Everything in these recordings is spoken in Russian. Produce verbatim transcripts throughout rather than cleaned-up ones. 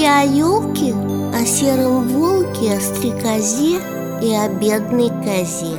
не о елке, о сером волке, о стрекозе и о бедной козе.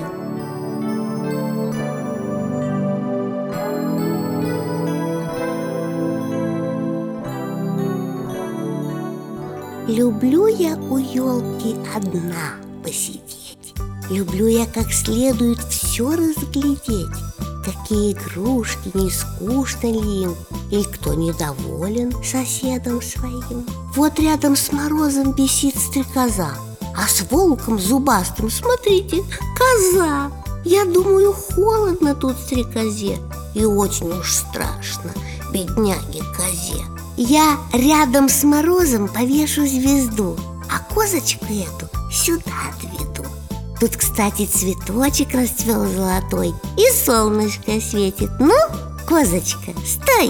Люблю я у елки одна посидеть. Люблю я как следует все разглядеть. Какие игрушки, не скучно ли им, или кто недоволен соседом своим. Вот рядом с Морозом висит стрекоза, а с волком зубастым, смотрите, коза. Я думаю, холодно тут стрекозе, и очень уж страшно бедняге козе. Я рядом с Морозом повешу звезду, а козочку эту сюда отведу. Тут, кстати, цветочек расцвел золотой, и солнышко светит. Ну, козочка, стой!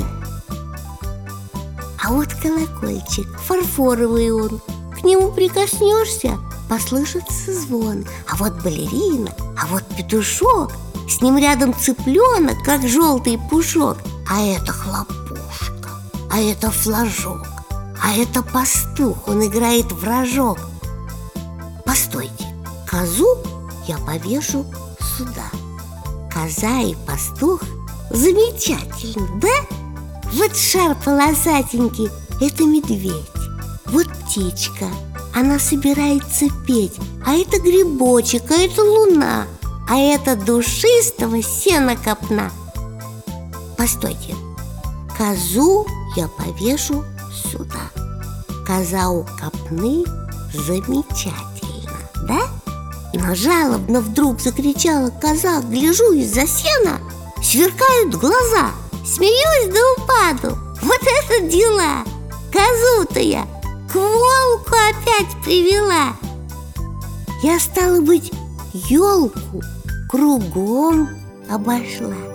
А вот колокольчик, фарфоровый он. К нему прикоснешься, послышится звон. А вот балерина, а вот петушок. С ним рядом цыпленок, как желтый пушок. А это хлопушка, а это флажок, а это пастух, он играет в рожок. Постойте, козу я повешу сюда. Коза и пастух замечательно, да? Вот шар полосатенький – это медведь. Вот птичка, она собирается петь. А это грибочек, а это луна, а это душистого сена копна. Постойте, козу я повешу сюда. Коза у копны замечательно, да? Но жалобно вдруг закричала коза. Гляжу из-за сена, сверкают глаза. Смеюсь да упаду. Вот это дела! Козу-то я к волку опять привела. Я, стало быть, елку кругом обошла.